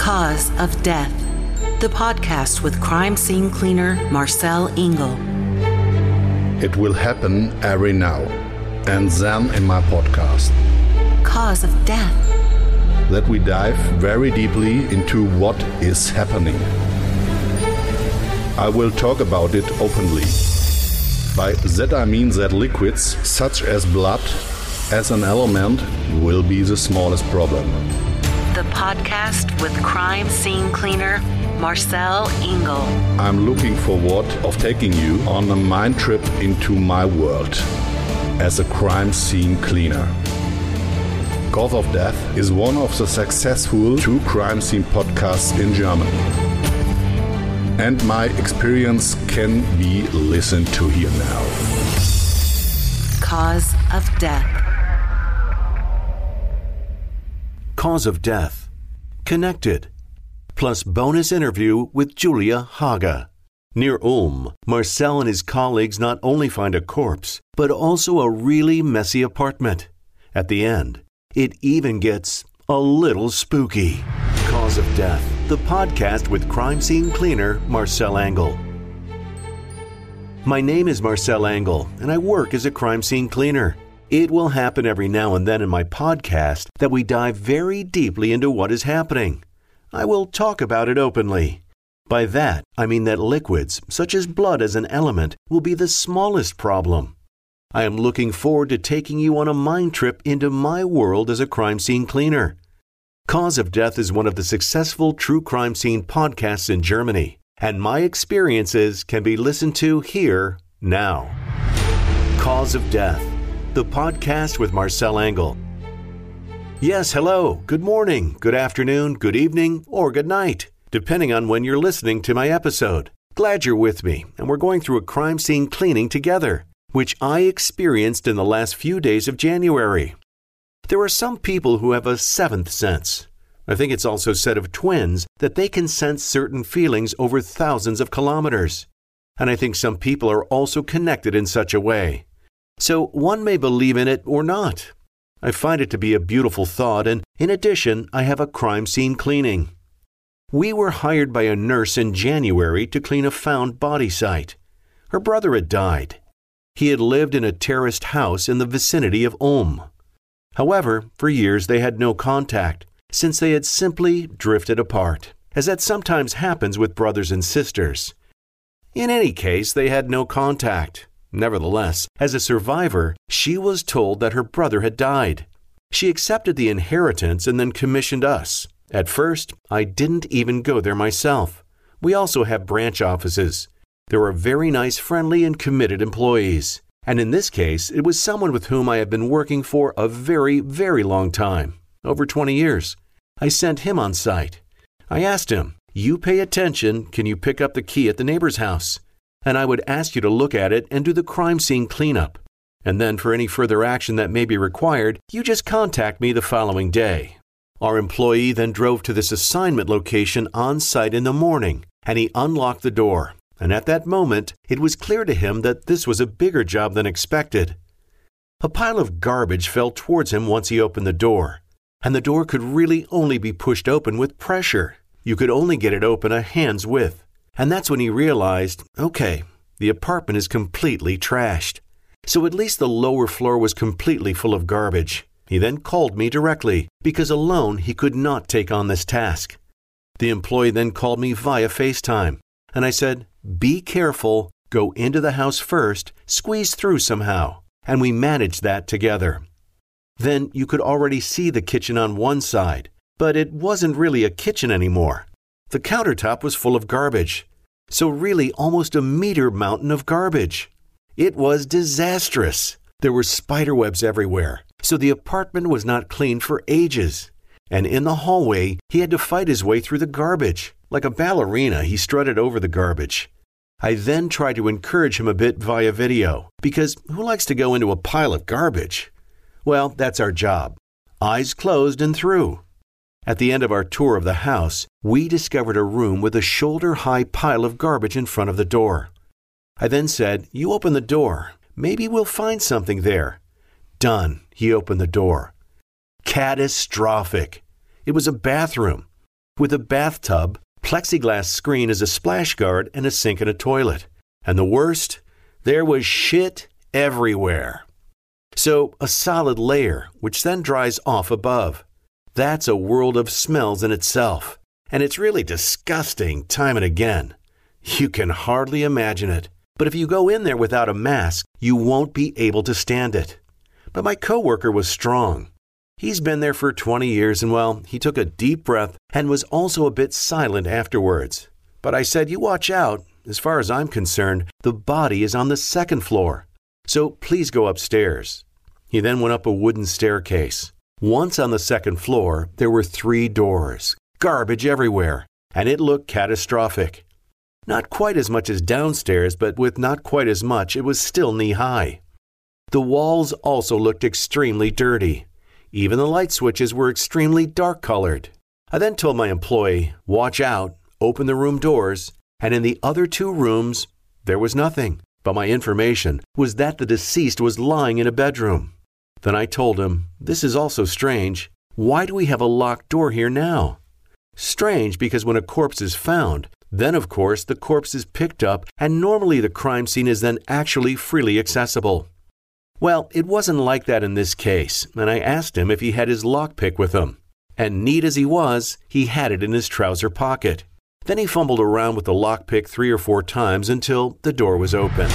Cause of Death, the podcast with crime scene cleaner Marcel Engel. It will happen every now and then in my podcast. Cause of Death. That we dive very deeply into what is happening. I will talk about it openly. By that I mean that liquids such as blood as an element will be the smallest problem. The podcast with crime scene cleaner Marcel Engel. I'm looking forward of taking you on a mind trip into my world as a crime scene cleaner. Cause of Death is one of the successful true crime scene podcasts in Germany. And my experience can be listened to here now. Cause of Death. Cause of Death. Connected. Plus bonus interview with Julia Haga. Near Ulm, Marcel and his colleagues not only find a corpse, but also a really messy apartment. At the end, it even gets a little spooky. Cause of Death, the podcast with crime scene cleaner Marcel Engel. My name is Marcel Engel, and I work as a crime scene cleaner. It will happen every now and then in my podcast that we dive very deeply into what is happening. I will talk about it openly. By that, I mean that liquids, such as blood as an element, will be the smallest problem. I am looking forward to taking you on a mind trip into my world as a crime scene cleaner. Cause of Death is one of the successful true crime scene podcasts in Germany, and my experiences can be listened to here now. Cause of Death, the podcast with Marcel Engel. Yes, hello, good morning, good afternoon, good evening, or good night, depending on when you're listening to my episode. Glad you're with me, and we're going through a crime scene cleaning together, which I experienced in the last few days of January. There are some people who have a seventh sense. I think it's also said of twins that they can sense certain feelings over thousands of kilometers. And I think some people are also connected in such a way. So one may believe in it or not. I find it to be a beautiful thought, and in addition, I have a crime scene cleaning. We were hired by a nurse in January to clean a found body site. Her brother had died. He had lived in a terraced house in the vicinity of Ulm. However, for years they had no contact, since they had simply drifted apart, as that sometimes happens with brothers and sisters. In any case, they had no contact. Nevertheless, as a survivor, she was told that her brother had died. She accepted the inheritance and then commissioned us. At first, I didn't even go there myself. We also have branch offices. There are very nice, friendly, and committed employees. And in this case, it was someone with whom I have been working for a very, very long time, over 20 years. I sent him on site. I asked him, "You pay attention, can you pick up the key at the neighbor's house? And I would ask you to look at it and do the crime scene cleanup. And then for any further action that may be required, you just contact me the following day." Our employee then drove to this assignment location on site in the morning, and he unlocked the door. And at that moment, it was clear to him that this was a bigger job than expected. A pile of garbage fell towards him once he opened the door, and the door could really only be pushed open with pressure. You could only get it open a hand's width. And that's when he realized, okay, the apartment is completely trashed. So at least the lower floor was completely full of garbage. He then called me directly, because alone he could not take on this task. The employee then called me via FaceTime, and I said, "Be careful, go into the house first, squeeze through somehow." And we managed that together. Then you could already see the kitchen on one side, but it wasn't really a kitchen anymore. The countertop was full of garbage, so really almost a meter mountain of garbage. It was disastrous. There were spiderwebs everywhere, so the apartment was not cleaned for ages. And in the hallway, he had to fight his way through the garbage. Like a ballerina, he strutted over the garbage. I then tried to encourage him a bit via video, because who likes to go into a pile of garbage? Well, that's our job. Eyes closed and through. At the end of our tour of the house, we discovered a room with a shoulder-high pile of garbage in front of the door. I then said, "You open the door. Maybe we'll find something there." Done. He opened the door. Catastrophic. It was a bathroom. with a bathtub, plexiglass screen as a splash guard, and a sink and a toilet. And the worst? There was shit everywhere. So a solid layer, which then dries off above. That's a world of smells in itself. And it's really disgusting time and again. You can hardly imagine it. But if you go in there without a mask, you won't be able to stand it. But my coworker was strong. He's been there for 20 years and, well, he took a deep breath and was also a bit silent afterwards. But I said, you watch out. As far as I'm concerned, the body is on the second floor. So please go upstairs. He then went up a wooden staircase. Once on the second floor, there were 3 doors, garbage everywhere, and it looked catastrophic. Not quite as much as downstairs, but with not quite as much, it was still knee-high. The walls also looked extremely dirty. Even the light switches were extremely dark-colored. I then told my employee, watch out, open the room doors, and in the other 2 rooms, there was nothing. But my information was that the deceased was lying in a bedroom. Then I told him, this is also strange. Why do we have a locked door here now? Strange because when a corpse is found, then of course the corpse is picked up and normally the crime scene is then actually freely accessible. Well, it wasn't like that in this case, and I asked him if he had his lockpick with him. And neat as he was, he had it in his trouser pocket. Then he fumbled around with the lockpick 3 or 4 times until the door was open.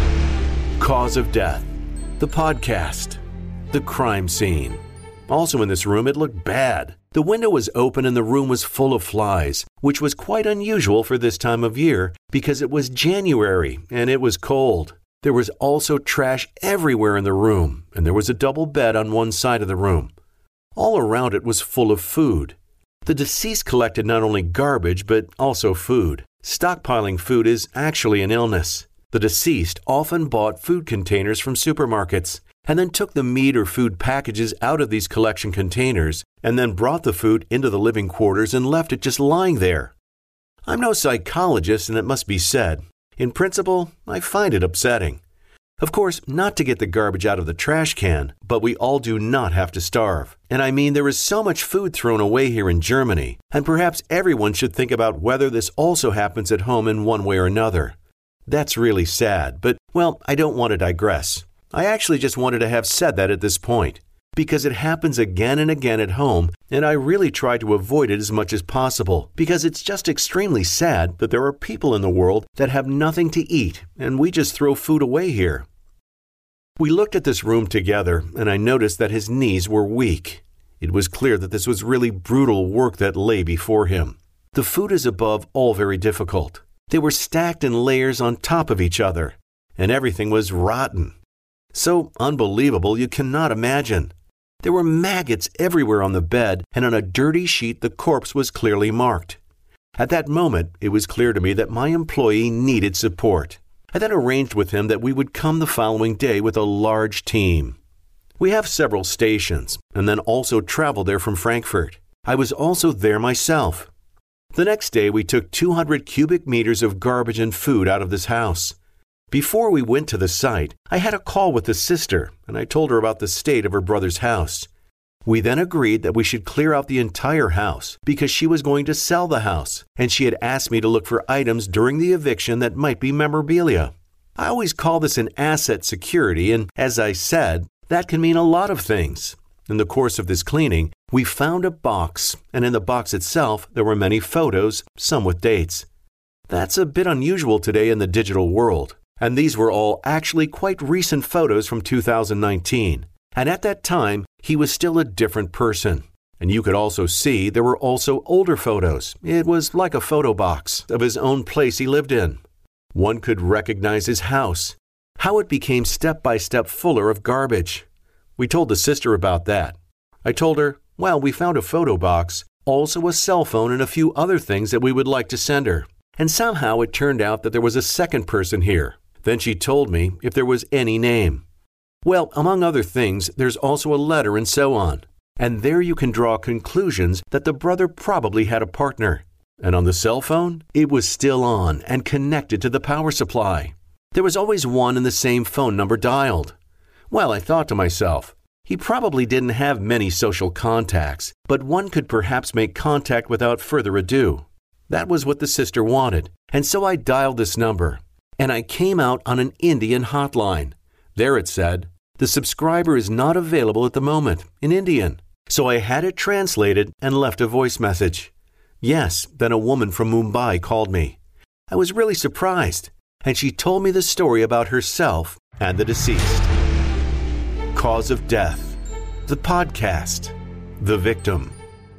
Cause of death. The podcast. The crime scene. Also in this room, it looked bad. The window was open and the room was full of flies, which was quite unusual for this time of year because it was January and it was cold. There was also trash everywhere in the room, and there was a double bed on one side of the room. All around it was full of food. The deceased collected not only garbage, but also food. Stockpiling food is actually an illness. The deceased often bought food containers from supermarkets and then took the meat or food packages out of these collection containers and then brought the food into the living quarters and left it just lying there. I'm no psychologist, and it must be said, in principle, I find it upsetting. Of course, not to get the garbage out of the trash can, but we all do not have to starve. And I mean, there is so much food thrown away here in Germany, and perhaps everyone should think about whether this also happens at home in one way or another. That's really sad, but, well, I don't want to digress. I actually just wanted to have said that at this point, because it happens again and again at home, and I really try to avoid it as much as possible, because it's just extremely sad that there are people in the world that have nothing to eat, and we just throw food away here. We looked at this room together, and I noticed that his knees were weak. It was clear that this was really brutal work that lay before him. The food is above all very difficult. They were stacked in layers on top of each other, and everything was rotten. So unbelievable you cannot imagine. There were maggots everywhere on the bed, and on a dirty sheet the corpse was clearly marked. At that moment, it was clear to me that my employee needed support. I then arranged with him that we would come the following day with a large team. We have several stations, and then also traveled there from Frankfurt. I was also there myself. The next day, we took 200 cubic meters of garbage and food out of this house. Before we went to the site, I had a call with the sister, and I told her about the state of her brother's house. We then agreed that we should clear out the entire house because she was going to sell the house, and she had asked me to look for items during the eviction that might be memorabilia. I always call this an asset security, and as I said, that can mean a lot of things. In the course of this cleaning, we found a box, and in the box itself, there were many photos, some with dates. That's a bit unusual today in the digital world. And these were all actually quite recent photos from 2019. And at that time, he was still a different person. And you could also see there were also older photos. It was like a photo box of his own place he lived in. One could recognize his house, how it became step by step fuller of garbage. We told the sister about that. I told her, well, we found a photo box, also a cell phone and a few other things that we would like to send her. And somehow it turned out that there was a second person here. Then she told me if there was any name. Well, among other things, there's also a letter and so on. And there you can draw conclusions that the brother probably had a partner. And on the cell phone, it was still on and connected to the power supply. There was always one and the same phone number dialed. Well, I thought to myself, He probably didn't have many social contacts, but one could perhaps make contact without further ado. That was what the sister wanted, and so I dialed this number, and I came out on an Indian hotline. There it said, "The subscriber is not available at the moment," in Indian. So I had it translated and left a voice message. Yes, then a woman from Mumbai called me. I was really surprised, and she told me the story about herself and the deceased. Cause of death. The podcast. The victim.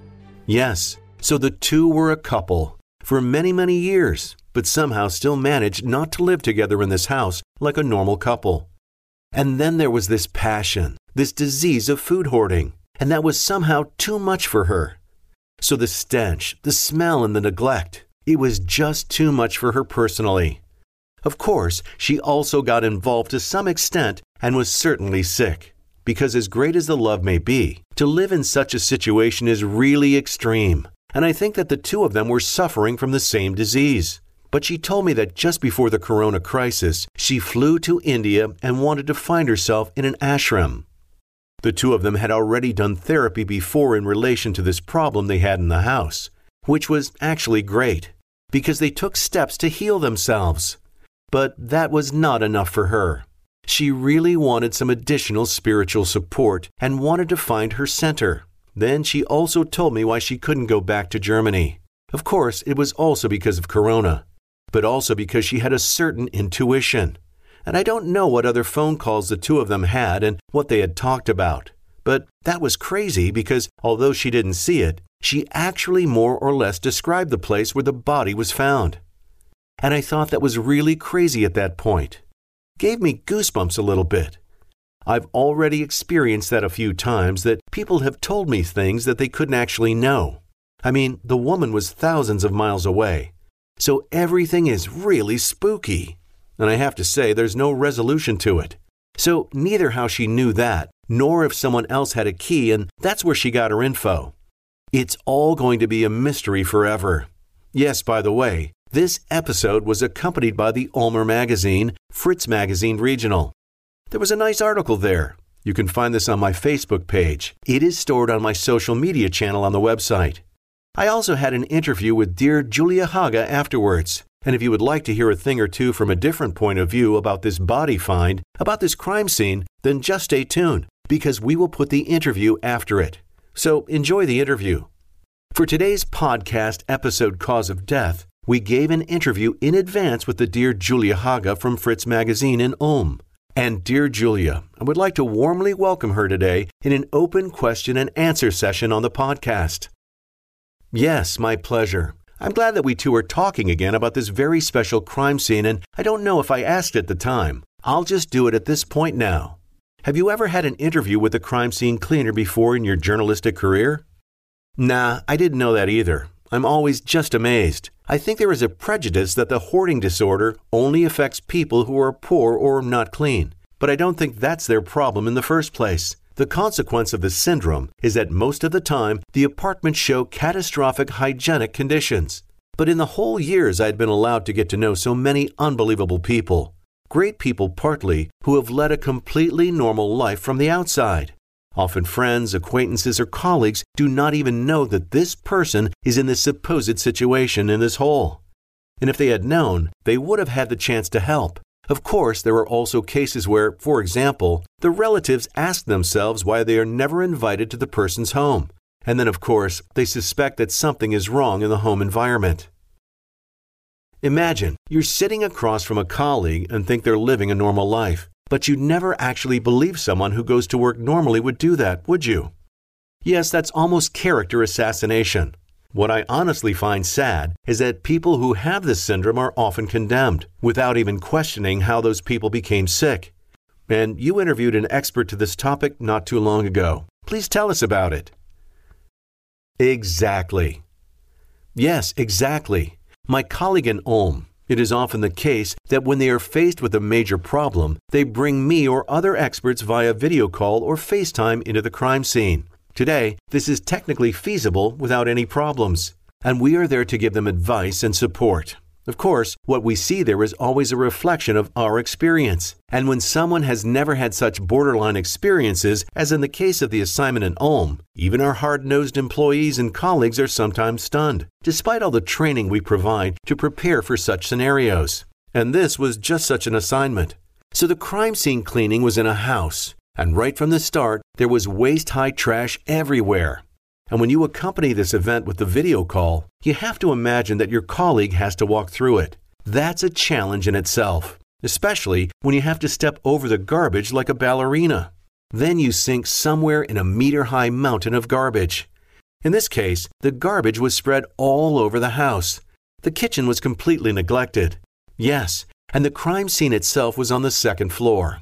Yes, so the two were a couple for many, many years, but somehow still managed not to live together in this house like a normal couple. And then there was this passion, this disease of food hoarding, and that was somehow too much for her. So the stench, the smell, and the neglect, it was just too much for her personally. Of course, she also got involved to some extent and was certainly sick, because as great as the love may be, to live in such a situation is really extreme, and I think that the two of them were suffering from the same disease. But she told me that just before the corona crisis, she flew to India and wanted to find herself in an ashram. The two of them had already done therapy before in relation to this problem they had in the house, which was actually great, because they took steps to heal themselves. But that was not enough for her. She really wanted some additional spiritual support and wanted to find her center. Then she also told me why she couldn't go back to Germany. Of course, it was also because of Corona, but also because she had a certain intuition. And I don't know what other phone calls the two of them had and what they had talked about. But that was crazy because although she didn't see it, she actually more or less described the place where the body was found. And I thought that was really crazy at that point. Gave me goosebumps a little bit. I've already experienced that a few times, that people have told me things that they couldn't actually know. I mean, the woman was thousands of miles away. So everything is really spooky. And I have to say, there's no resolution to it. So neither how she knew that, nor if someone else had a key and that's where she got her info. It's all going to be a mystery forever. Yes, by the way, this episode was accompanied by the Ulmer magazine, Fritz Magazine Regional. There was a nice article there. You can find this on my Facebook page. It is stored on my social media channel on the website. I also had an interview with dear Julia Haga afterwards. And if you would like to hear a thing or two from a different point of view about this body find, about this crime scene, then just stay tuned, because we will put the interview after it. So enjoy the interview. For today's podcast episode Cause of Death, we gave an interview in advance with the dear Julia Haga from Fritz Magazine in Ulm. And dear Julia, I would like to warmly welcome her today in an open question and answer session on the podcast. Yes, my pleasure. I'm glad that we two are talking again about this very special crime scene, and I don't know if I asked at the time. I'll just do it at this point now. Have you ever had an interview with a crime scene cleaner before in your journalistic career? Nah, I didn't know that either. I'm always just amazed. I think there is a prejudice that the hoarding disorder only affects people who are poor or not clean, but I don't think that's their problem in the first place. The consequence of the syndrome is that most of the time, the apartments show catastrophic hygienic conditions. But in the whole years I'd been allowed to get to know so many unbelievable people. Great people partly, who have led a completely normal life from the outside. Often friends, acquaintances, or colleagues do not even know that this person is in this supposed situation in this hole. And if they had known, they would have had the chance to help. Of course, there are also cases where, for example, the relatives ask themselves why they are never invited to the person's home. And then, of course, they suspect that something is wrong in the home environment. Imagine, you're sitting across from a colleague and think they're living a normal life, but you'd never actually believe someone who goes to work normally would do that, would you? Yes, that's almost character assassination. What I honestly find sad is that people who have this syndrome are often condemned, without even questioning how those people became sick. And you interviewed an expert to this topic not too long ago. Please tell us about it. Exactly. Yes, exactly. My colleague in Ulm, it is often the case that when they are faced with a major problem, they bring me or other experts via video call or FaceTime into the crime scene. Today, this is technically feasible without any problems, and we are there to give them advice and support. Of course, what we see there is always a reflection of our experience. And when someone has never had such borderline experiences, as in the case of the assignment in Ulm, even our hard-nosed employees and colleagues are sometimes stunned, despite all the training we provide to prepare for such scenarios. And this was just such an assignment. So the crime scene cleaning was in a house, and right from the start, there was waist-high trash everywhere. And when you accompany this event with the video call, you have to imagine that your colleague has to walk through it. That's a challenge in itself, especially when you have to step over the garbage like a ballerina. Then you sink somewhere in a meter-high mountain of garbage. In this case, the garbage was spread all over the house. The kitchen was completely neglected. Yes, and the crime scene itself was on the second floor.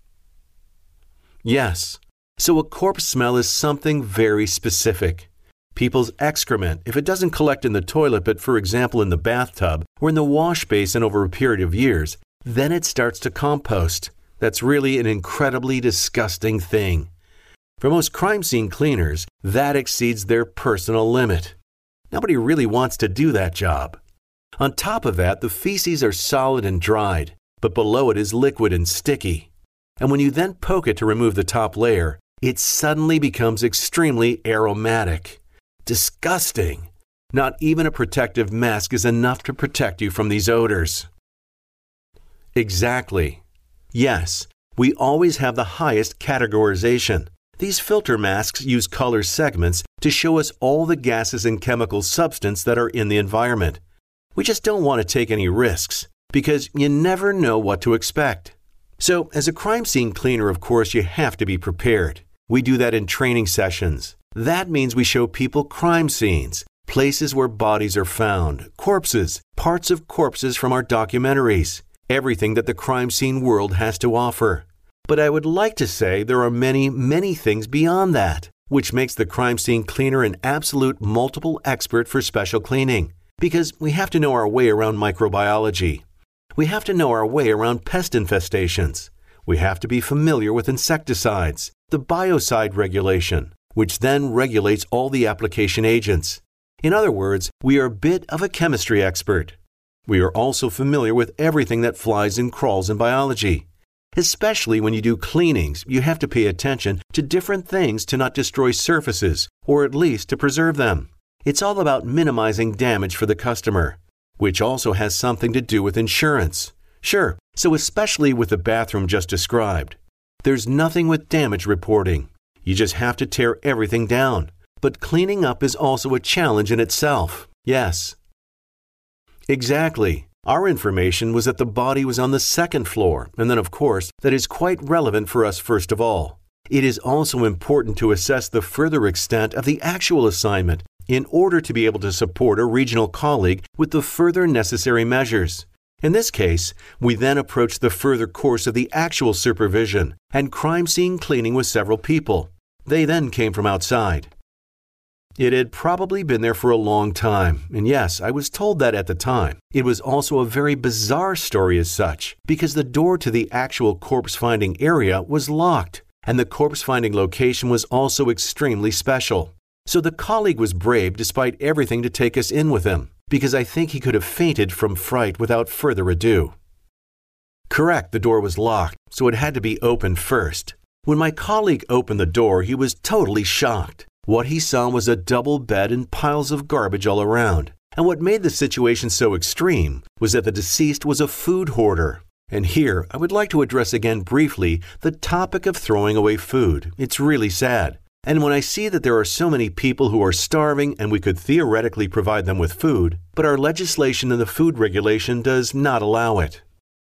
Yes. So a corpse smell is something very specific. People's excrement, if it doesn't collect in the toilet but for example in the bathtub or in the wash basin over a period of years, then it starts to compost. That's really an incredibly disgusting thing. For most crime scene cleaners, that exceeds their personal limit. Nobody really wants to do that job. On top of that, the feces are solid and dried, but below it is liquid and sticky. And when you then poke it to remove the top layer, it suddenly becomes extremely aromatic. Disgusting. Not even a protective mask is enough to protect you from these odors. Exactly. Yes, we always have the highest categorization. These filter masks use color segments to show us all the gases and chemical substance that are in the environment. We just don't want to take any risks, because you never know what to expect. So, as a crime scene cleaner, of course, you have to be prepared. We do that in training sessions. That means we show people crime scenes, places where bodies are found, corpses, parts of corpses from our documentaries, everything that the crime scene world has to offer. But I would like to say there are many, many things beyond that, which makes the crime scene cleaner an absolute multiple expert for special cleaning. Because we have to know our way around microbiology. We have to know our way around pest infestations. We have to be familiar with insecticides, the biocide regulation, which then regulates all the application agents. In other words, we are a bit of a chemistry expert. We are also familiar with everything that flies and crawls in biology. Especially when you do cleanings, you have to pay attention to different things to not destroy surfaces, or at least to preserve them. It's all about minimizing damage for the customer, which also has something to do with insurance. Sure, so especially with the bathroom just described. There's nothing with damage reporting. You just have to tear everything down. But cleaning up is also a challenge in itself. Yes. Exactly. Our information was that the body was on the second floor, and then of course, that is quite relevant for us first of all. It is also important to assess the further extent of the actual assignment in order to be able to support a regional colleague with the further necessary measures. In this case, we then approached the further course of the actual supervision and crime scene cleaning with several people. They then came from outside. It had probably been there for a long time, and yes, I was told that at the time. It was also a very bizarre story as such, because the door to the actual corpse-finding area was locked, and the corpse-finding location was also extremely special. So the colleague was brave despite everything to take us in with him, because I think he could have fainted from fright without further ado. Correct, the door was locked, so it had to be opened first. When my colleague opened the door, he was totally shocked. What he saw was a double bed and piles of garbage all around. And what made the situation so extreme was that the deceased was a food hoarder. And here, I would like to address again briefly the topic of throwing away food. It's really sad. And when I see that there are so many people who are starving and we could theoretically provide them with food, but our legislation and the food regulation does not allow it.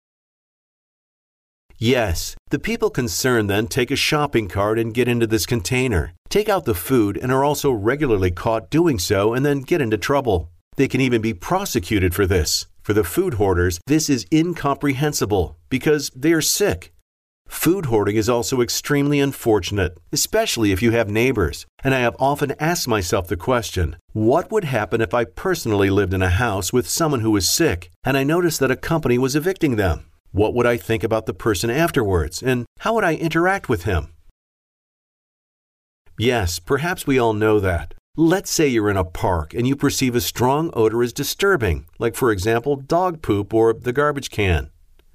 Yes, the people concerned then take a shopping cart and get into this container, take out the food, and are also regularly caught doing so and then get into trouble. They can even be prosecuted for this. For the food hoarders, this is incomprehensible because they are sick. Food hoarding is also extremely unfortunate, especially if you have neighbors. And I have often asked myself the question, what would happen if I personally lived in a house with someone who was sick and I noticed that a company was evicting them? What would I think about the person afterwards, and how would I interact with him? Yes, perhaps we all know that. Let's say you're in a park and you perceive a strong odor as disturbing, like for example, dog poop or the garbage can.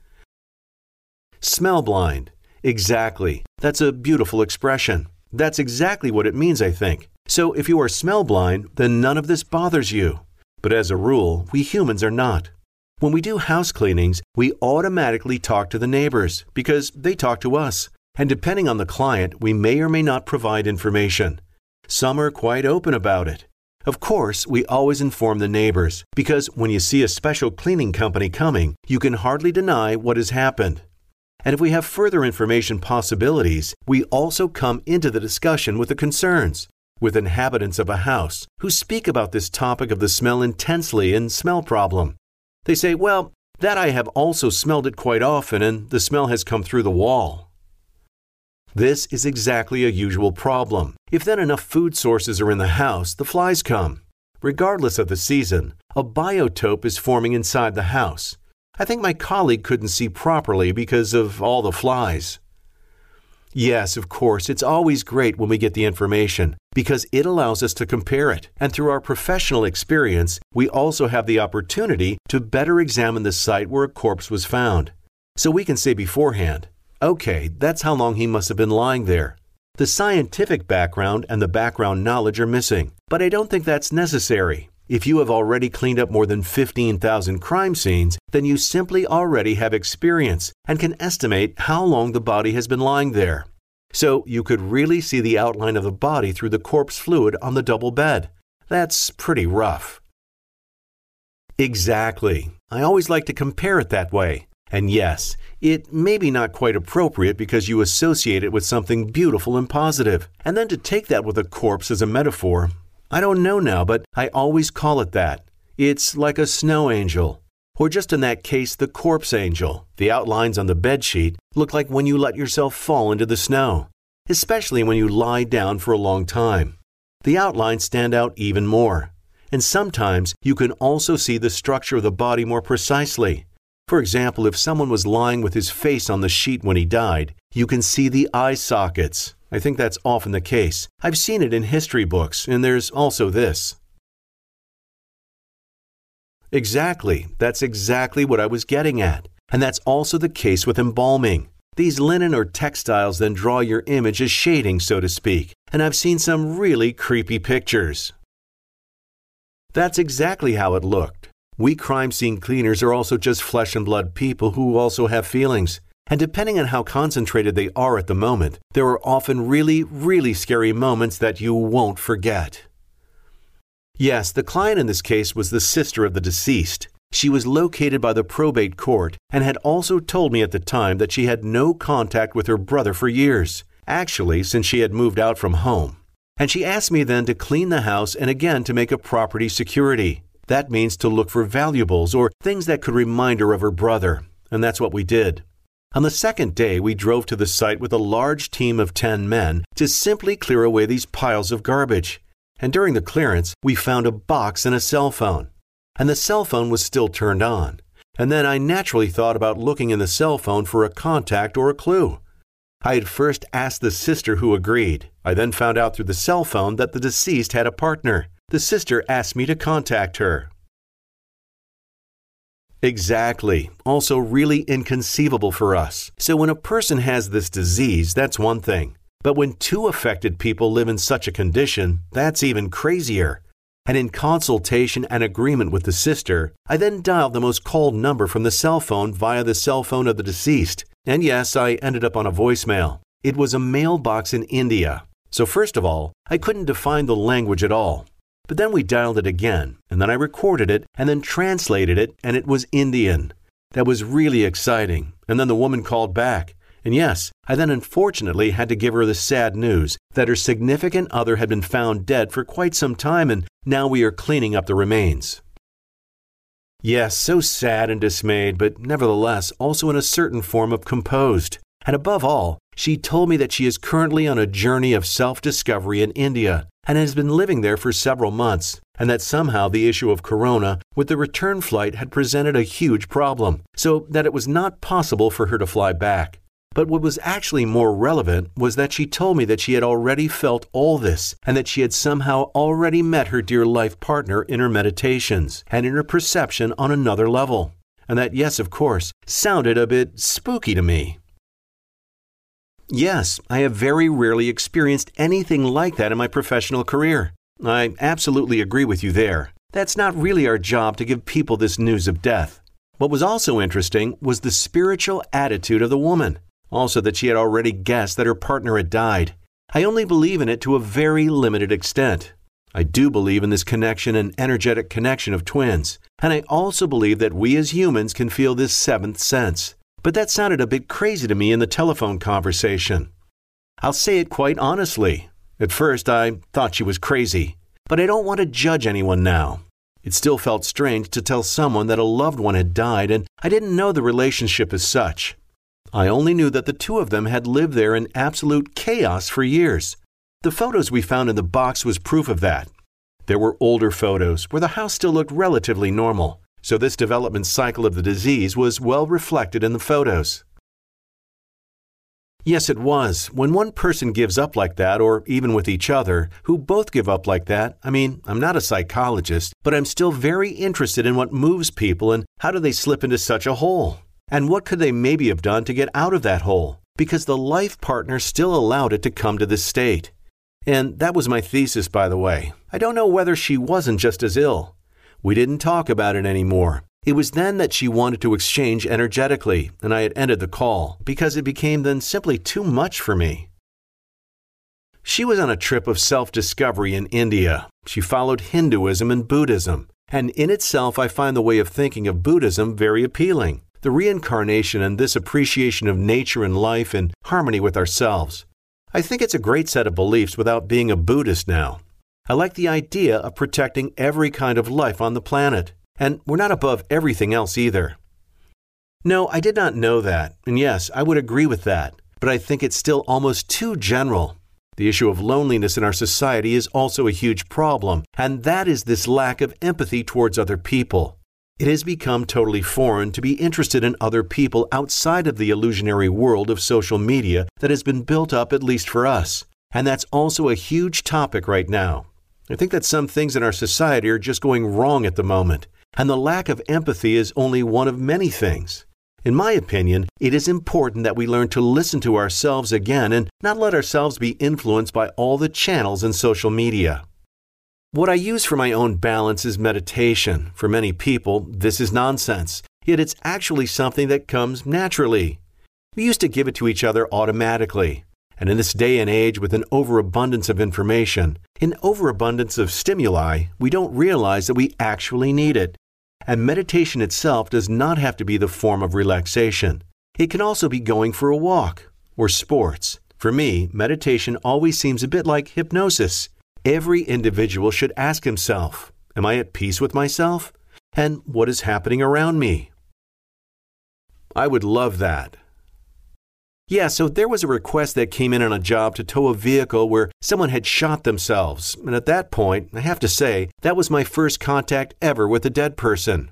Smell blind. Exactly. That's a beautiful expression. That's exactly what it means, I think. So if you are smell blind, then none of this bothers you. But as a rule, we humans are not. When we do house cleanings, we automatically talk to the neighbors because they talk to us. And depending on the client, we may or may not provide information. Some are quite open about it. Of course, we always inform the neighbors because when you see a special cleaning company coming, you can hardly deny what has happened. And if we have further information possibilities, we also come into the discussion with the concerns, with inhabitants of a house who speak about this topic of the smell intensely and smell problem. They say, well, that I have also smelled it quite often and the smell has come through the wall. This is exactly a usual problem. If then enough food sources are in the house, the flies come. Regardless of the season, a biotope is forming inside the house. I think my colleague couldn't see properly because of all the flies. Yes, of course, it's always great when we get the information because it allows us to compare it. And through our professional experience, we also have the opportunity to better examine the site where a corpse was found. So we can say beforehand, okay, that's how long he must have been lying there. The scientific background and the background knowledge are missing, but I don't think that's necessary. If you have already cleaned up more than 15,000 crime scenes, then you simply already have experience and can estimate how long the body has been lying there. So you could really see the outline of the body through the corpse fluid on the double bed. That's pretty rough. Exactly. I always like to compare it that way. And yes, it may be not quite appropriate because you associate it with something beautiful and positive. And then to take that with a corpse as a metaphor, I don't know now, but I always call it that. It's like a snow angel. Or just in that case, the corpse angel. The outlines on the bedsheet look like when you let yourself fall into the snow, especially when you lie down for a long time. The outlines stand out even more. And sometimes you can also see the structure of the body more precisely. For example, if someone was lying with his face on the sheet when he died, you can see the eye sockets. I think that's often the case. I've seen it in history books, and there's also this. Exactly. That's exactly what I was getting at. And that's also the case with embalming. These linen or textiles then draw your image as shading, so to speak. And I've seen some really creepy pictures. That's exactly how it looked. We crime scene cleaners are also just flesh and blood people who also have feelings. And depending on how concentrated they are at the moment, there are often really, really scary moments that you won't forget. Yes, the client in this case was the sister of the deceased. She was located by the probate court and had also told me at the time that she had no contact with her brother for years, actually since she had moved out from home. And she asked me then to clean the house and again to make a property security. That means to look for valuables or things that could remind her of her brother, and that's what we did. On the second day, we drove to the site with a large team of 10 men to simply clear away these piles of garbage. And during the clearance, we found a box and a cell phone. And the cell phone was still turned on. And then I naturally thought about looking in the cell phone for a contact or a clue. I had first asked the sister who agreed. I then found out through the cell phone that the deceased had a partner. The sister asked me to contact her. Exactly. Also really inconceivable for us. So when a person has this disease, that's one thing. But when two affected people live in such a condition, that's even crazier. And in consultation and agreement with the sister, I then dialed the most called number from the cell phone via the cell phone of the deceased. And yes, I ended up on a voicemail. It was a mailbox in India. So first of all, I couldn't define the language at all. But then we dialed it again, and then I recorded it, and then translated it, and it was Indian. That was really exciting. And then the woman called back. And yes, I then unfortunately had to give her the sad news that her significant other had been found dead for quite some time, and now we are cleaning up the remains. Yes, so sad and dismayed, but nevertheless also in a certain form of composed. And above all, she told me that she is currently on a journey of self-discovery in India and has been living there for several months, and that somehow the issue of corona with the return flight had presented a huge problem, so that it was not possible for her to fly back. But what was actually more relevant was that she told me that she had already felt all this and that she had somehow already met her dear life partner in her meditations and in her perception on another level. And that, yes, of course, sounded a bit spooky to me. Yes, I have very rarely experienced anything like that in my professional career. I absolutely agree with you there. That's not really our job to give people this news of death. What was also interesting was the spiritual attitude of the woman. Also that she had already guessed that her partner had died. I only believe in it to a very limited extent. I do believe in this connection and energetic connection of twins. And I also believe that we as humans can feel this seventh sense. But that sounded a bit crazy to me in the telephone conversation. I'll say it quite honestly. At first, I thought she was crazy. But I don't want to judge anyone now. It still felt strange to tell someone that a loved one had died, and I didn't know the relationship as such. I only knew that the two of them had lived there in absolute chaos for years. The photos we found in the box was proof of that. There were older photos where the house still looked relatively normal, so this development cycle of the disease was well reflected in the photos. Yes, it was. When one person gives up like that, or even with each other, who both give up like that, I'm not a psychologist, but I'm still very interested in what moves people and how do they slip into such a hole. And what could they maybe have done to get out of that hole? Because the life partner still allowed it to come to this state. And that was my thesis, by the way. I don't know whether she wasn't just as ill. We didn't talk about it anymore. It was then that she wanted to exchange energetically, and I had ended the call because it became then simply too much for me. She was on a trip of self-discovery in India. She followed Hinduism and Buddhism. And in itself, I find the way of thinking of Buddhism very appealing. The reincarnation and this appreciation of nature and life in harmony with ourselves. I think it's a great set of beliefs without being a Buddhist now. I like the idea of protecting every kind of life on the planet. And we're not above everything else either. No, I did not know that. And yes, I would agree with that. But I think it's still almost too general. The issue of loneliness in our society is also a huge problem. And that is this lack of empathy towards other people. It has become totally foreign to be interested in other people outside of the illusionary world of social media that has been built up at least for us. And that's also a huge topic right now. I think that some things in our society are just going wrong at the moment. And the lack of empathy is only one of many things. In my opinion, it is important that we learn to listen to ourselves again and not let ourselves be influenced by all the channels in social media. What I use for my own balance is meditation. For many people, this is nonsense, yet it's actually something that comes naturally. We used to give it to each other automatically. And in this day and age with an overabundance of information, an overabundance of stimuli, we don't realize that we actually need it. And meditation itself does not have to be the form of relaxation. It can also be going for a walk or sports. For me, meditation always seems a bit like hypnosis. Every individual should ask himself, am I at peace with myself? And what is happening around me? I would love that. Yeah, so there was a request that came in on a job to tow a vehicle where someone had shot themselves. And at that point, I have to say, that was my first contact ever with a dead person.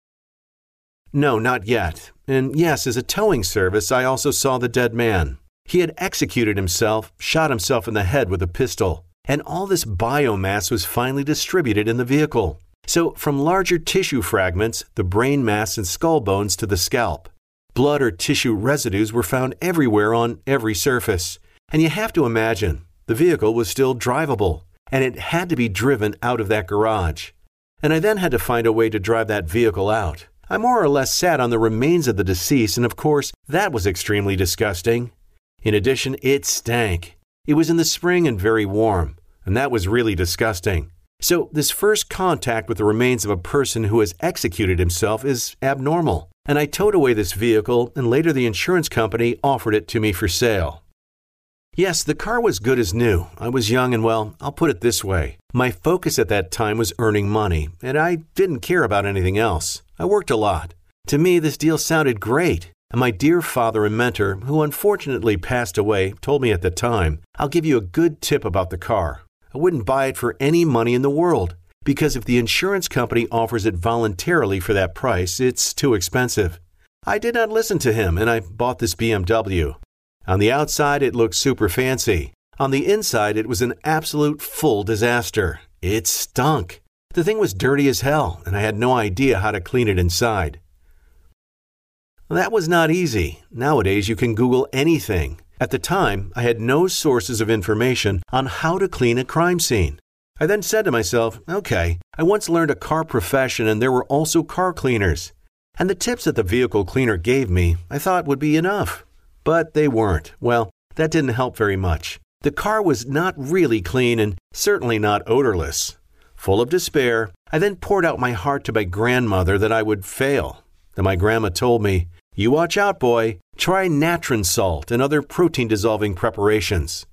No, not yet. And yes, as a towing service, I also saw the dead man. He had executed himself, shot himself in the head with a pistol. And all this biomass was finally distributed in the vehicle. So from larger tissue fragments, the brain mass and skull bones to the scalp. Blood or tissue residues were found everywhere on every surface. And you have to imagine, the vehicle was still drivable, and it had to be driven out of that garage. And I then had to find a way to drive that vehicle out. I more or less sat on the remains of the deceased, and of course, that was extremely disgusting. In addition, it stank. It was in the spring and very warm, and that was really disgusting. So this first contact with the remains of a person who has executed himself is abnormal. And I towed away this vehicle, and later the insurance company offered it to me for sale. Yes, the car was good as new. I was young and, well, I'll put it this way. My focus at that time was earning money, and I didn't care about anything else. I worked a lot. To me, this deal sounded great. And my dear father and mentor, who unfortunately passed away, told me at the time, I'll give you a good tip about the car. I wouldn't buy it for any money in the world. Because if the insurance company offers it voluntarily for that price, it's too expensive. I did not listen to him, and I bought this BMW. On the outside, it looked super fancy. On the inside, it was an absolute full disaster. It stunk. The thing was dirty as hell, and I had no idea how to clean it inside. That was not easy. Nowadays, you can Google anything. At the time, I had no sources of information on how to clean a crime scene. I then said to myself, okay, I once learned a car profession and there were also car cleaners. And the tips that the vehicle cleaner gave me, I thought would be enough. But they weren't. Well, that didn't help very much. The car was not really clean and certainly not odorless. Full of despair, I then poured out my heart to my grandmother that I would fail. Then my grandma told me, "You watch out, boy. Try natron salt and other protein-dissolving preparations."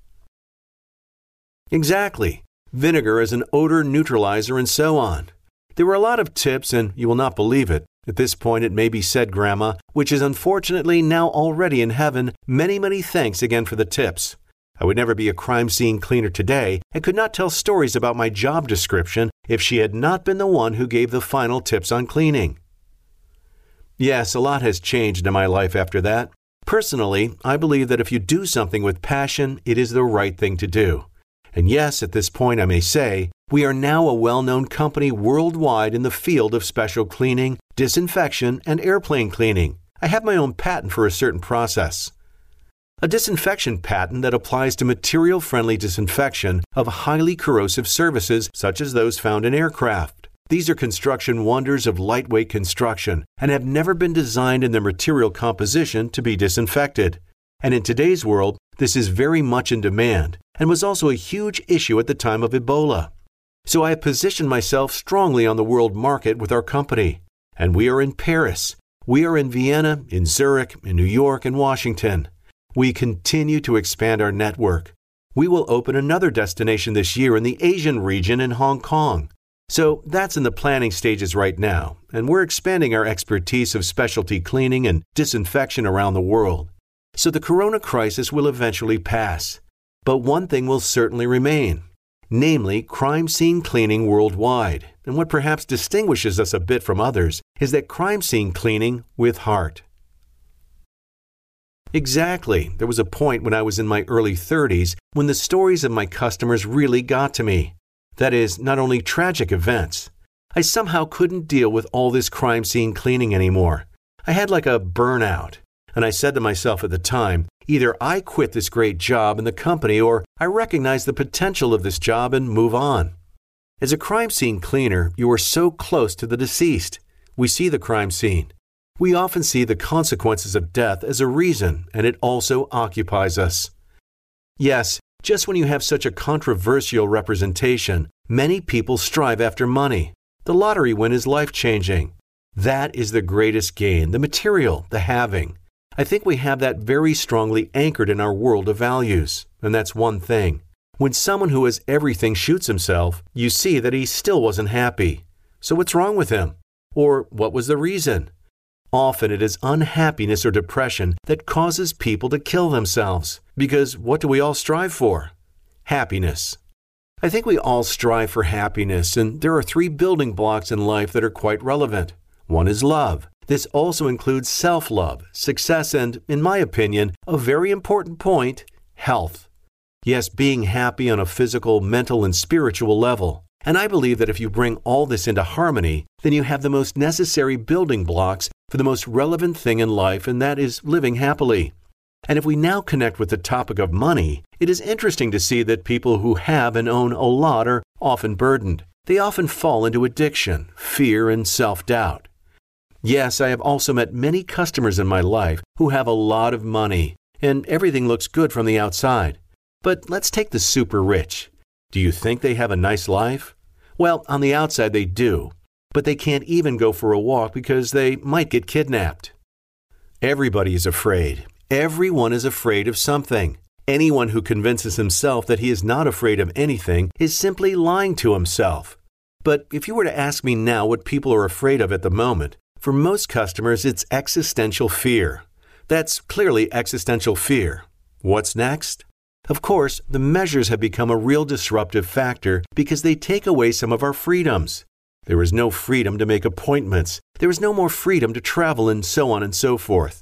Exactly. Vinegar as an odor neutralizer and so on. There were a lot of tips, and you will not believe it. At this point, it may be said, Grandma, which is unfortunately now already in heaven, many, many thanks again for the tips. I would never be a crime scene cleaner today and could not tell stories about my job description if she had not been the one who gave the final tips on cleaning. Yes, a lot has changed in my life after that. Personally, I believe that if you do something with passion, it is the right thing to do. And yes, at this point I may say, we are now a well-known company worldwide in the field of special cleaning, disinfection, and airplane cleaning. I have my own patent for a certain process. A disinfection patent that applies to material-friendly disinfection of highly corrosive surfaces such as those found in aircraft. These are construction wonders of lightweight construction and have never been designed in their material composition to be disinfected. And in today's world, this is very much in demand and was also a huge issue at the time of Ebola. So I have positioned myself strongly on the world market with our company. And we are in Paris. We are in Vienna, in Zurich, in New York, and Washington. We continue to expand our network. We will open another destination this year in the Asian region in Hong Kong. So that's in the planning stages right now, and we're expanding our expertise of specialty cleaning and disinfection around the world. So the corona crisis will eventually pass. But one thing will certainly remain, namely crime scene cleaning worldwide. And what perhaps distinguishes us a bit from others is that crime scene cleaning with heart. Exactly. There was a point when I was in my early 30s when the stories of my customers really got to me. That is, not only tragic events. I somehow couldn't deal with all this crime scene cleaning anymore. I had like a burnout. And I said to myself at the time, either I quit this great job in the company or I recognize the potential of this job and move on. As a crime scene cleaner, you are so close to the deceased. We see the crime scene. We often see the consequences of death as a reason, and it also occupies us. Yes, just when you have such a controversial representation, many people strive after money. The lottery win is life-changing. That is the greatest gain, the material, the having. I think we have that very strongly anchored in our world of values, and that's one thing. When someone who has everything shoots himself, you see that he still wasn't happy. So what's wrong with him? Or what was the reason? Often it is unhappiness or depression that causes people to kill themselves. Because what do we all strive for? Happiness. I think we all strive for happiness, and there are 3 building blocks in life that are quite relevant. One is love. This also includes self-love, success, and, in my opinion, a very important point, health. Yes, being happy on a physical, mental, and spiritual level. And I believe that if you bring all this into harmony, then you have the most necessary building blocks for the most relevant thing in life, and that is living happily. And if we now connect with the topic of money, it is interesting to see that people who have and own a lot are often burdened. They often fall into addiction, fear, and self-doubt. Yes, I have also met many customers in my life who have a lot of money, and everything looks good from the outside. But let's take the super rich. Do you think they have a nice life? Well, on the outside they do, but they can't even go for a walk because they might get kidnapped. Everybody is afraid. Everyone is afraid of something. Anyone who convinces himself that he is not afraid of anything is simply lying to himself. But if you were to ask me now what people are afraid of at the moment, for most customers it's existential fear. That's clearly existential fear. What's next? Of course, the measures have become a real disruptive factor because they take away some of our freedoms. There is no freedom to make appointments. There is no more freedom to travel and so on and so forth.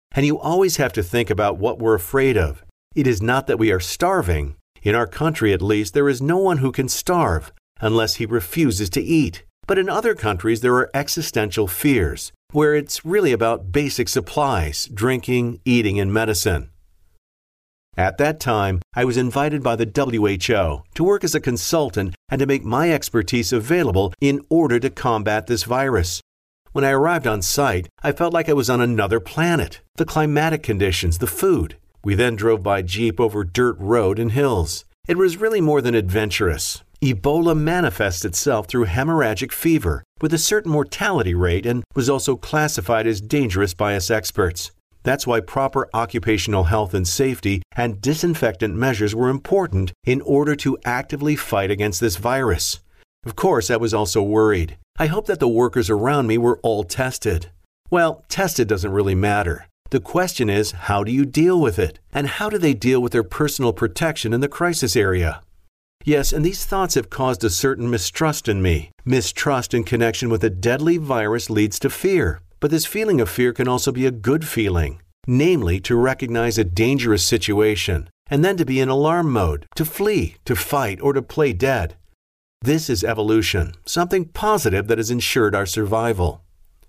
And you always have to think about what we're afraid of. It is not that we are starving. In our country, at least, there is no one who can starve unless he refuses to eat. But in other countries, there are existential fears, where it's really about basic supplies, drinking, eating, and medicine. At that time, I was invited by the WHO to work as a consultant and to make my expertise available in order to combat this virus. When I arrived on site, I felt like I was on another planet. The climatic conditions, the food. We then drove by jeep over dirt road and hills. It was really more than adventurous. Ebola manifests itself through hemorrhagic fever with a certain mortality rate and was also classified as dangerous by us experts. That's why proper occupational health and safety and disinfectant measures were important in order to actively fight against this virus. Of course, I was also worried. I hoped that the workers around me were all tested. Well, tested doesn't really matter. The question is, how do you deal with it? And how do they deal with their personal protection in the crisis area? Yes, and these thoughts have caused a certain mistrust in me. Mistrust in connection with a deadly virus leads to fear. But this feeling of fear can also be a good feeling, namely to recognize a dangerous situation and then to be in alarm mode, to flee, to fight, or to play dead. This is evolution, something positive that has ensured our survival.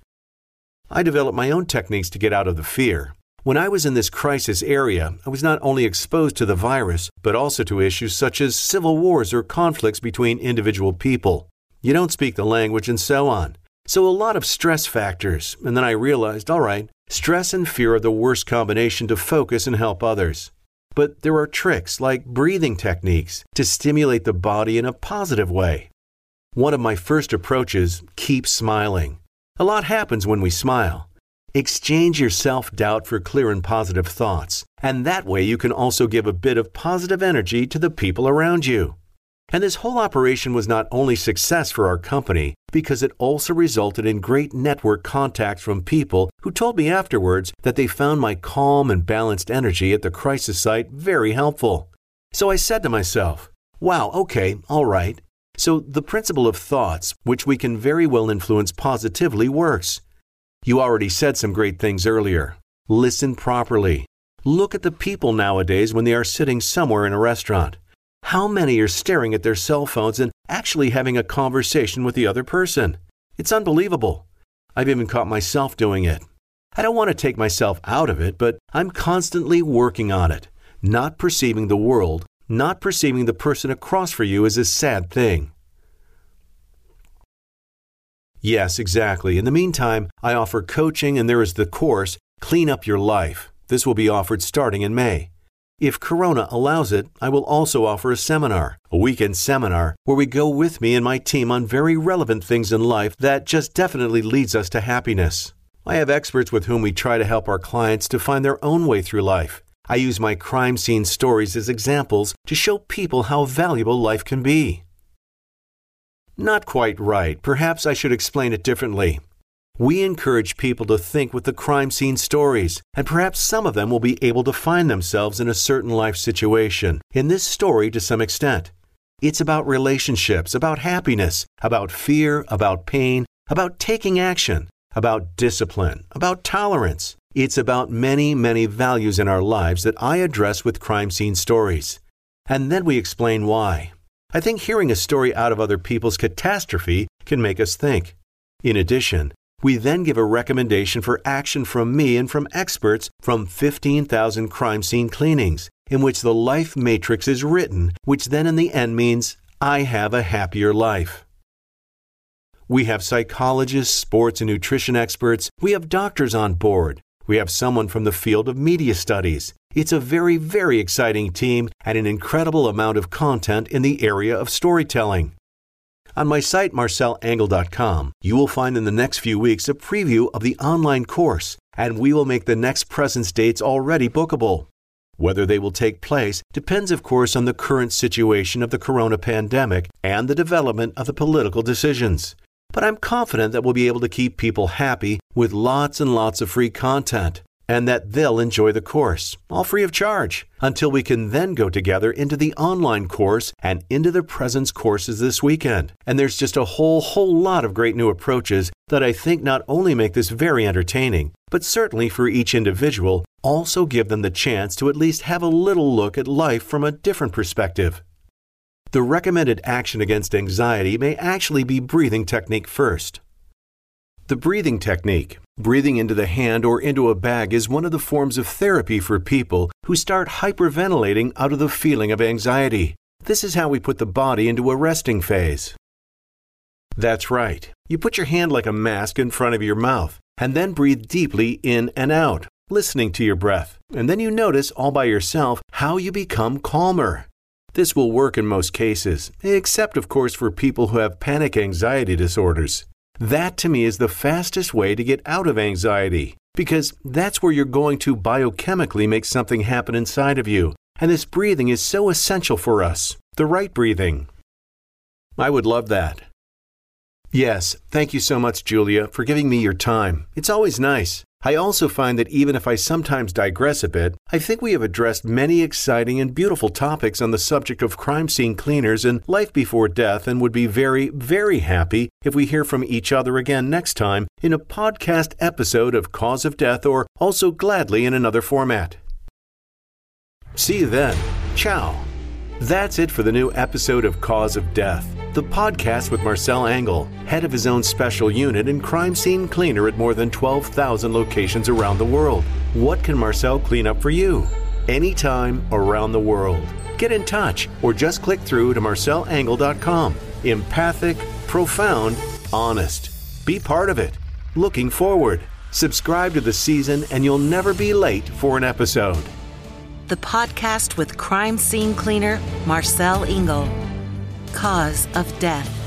I developed my own techniques to get out of the fear. When I was in this crisis area, I was not only exposed to the virus, but also to issues such as civil wars or conflicts between individual people. You don't speak the language and so on. So a lot of stress factors, and then I realized, all right, stress and fear are the worst combination to focus and help others. But there are tricks like breathing techniques to stimulate the body in a positive way. One of my first approaches, keep smiling. A lot happens when we smile. Exchange your self-doubt for clear and positive thoughts, and that way you can also give a bit of positive energy to the people around you. And this whole operation was not only success for our company, because it also resulted in great network contacts from people who told me afterwards that they found my calm and balanced energy at the crisis site very helpful. So I said to myself, wow, okay, all right. So the principle of thoughts, which we can very well influence positively, works. You already said some great things earlier. Listen properly. Look at the people nowadays when they are sitting somewhere in a restaurant. How many are staring at their cell phones and actually having a conversation with the other person? It's unbelievable. I've even caught myself doing it. I don't want to take myself out of it, but I'm constantly working on it. Not perceiving the world, not perceiving the person across for you is a sad thing. Yes, exactly. In the meantime, I offer coaching and there is the course, Clean Up Your Life. This will be offered starting in May. If Corona allows it, I will also offer a seminar, a weekend seminar, where we go with me and my team on very relevant things in life that just definitely leads us to happiness. I have experts with whom we try to help our clients to find their own way through life. I use my crime scene stories as examples to show people how valuable life can be. Not quite right. Perhaps I should explain it differently. We encourage people to think with the crime scene stories, and perhaps some of them will be able to find themselves in a certain life situation in this story to some extent. It's about relationships, about happiness, about fear, about pain, about taking action, about discipline, about tolerance. It's about many, many values in our lives that I address with crime scene stories. And then we explain why. I think hearing a story out of other people's catastrophe can make us think. In addition, we then give a recommendation for action from me and from experts from 15,000 crime scene cleanings, in which the life matrix is written, which then in the end means, I have a happier life. We have psychologists, sports and nutrition experts. We have doctors on board. We have someone from the field of media studies. It's a very, very exciting team and an incredible amount of content in the area of storytelling. On my site, marcelangle.com, you will find in the next few weeks a preview of the online course, and we will make the next presence dates already bookable. Whether they will take place depends, of course, on the current situation of the corona pandemic and the development of the political decisions. But I'm confident that we'll be able to keep people happy with lots and lots of free content, and that they'll enjoy the course, all free of charge, until we can then go together into the online course and into the presence courses this weekend. And there's just a whole lot of great new approaches that I think not only make this very entertaining, but certainly for each individual, also give them the chance to at least have a little look at life from a different perspective. The recommended action against anxiety may actually be breathing technique first. The breathing technique, breathing into the hand or into a bag, is one of the forms of therapy for people who start hyperventilating out of the feeling of anxiety. This is how we put the body into a resting phase. That's right. You put your hand like a mask in front of your mouth, and then breathe deeply in and out, listening to your breath. And then you notice all by yourself how you become calmer. This will work in most cases, except of course for people who have panic anxiety disorders. That to me is the fastest way to get out of anxiety, because that's where you're going to biochemically make something happen inside of you. And this breathing is so essential for us, the right breathing. I would love that. Yes, thank you so much, Julia, for giving me your time. It's always nice. I also find that even if I sometimes digress a bit, I think we have addressed many exciting and beautiful topics on the subject of crime scene cleaners and life before death, and would be very, very happy if we hear from each other again next time in a podcast episode of Cause of Death, or also gladly in another format. See you then. Ciao. That's it for the new episode of Cause of Death, the podcast with Marcel Engel, head of his own special unit and crime scene cleaner at more than 12,000 locations around the world. What can Marcel clean up for you? Anytime, around the world. Get in touch or just click through to marcelengel.com. Empathic, profound, honest. Be part of it. Looking forward. Subscribe to the season and you'll never be late for an episode. The podcast with crime scene cleaner Marcel Engel. Cause of Death.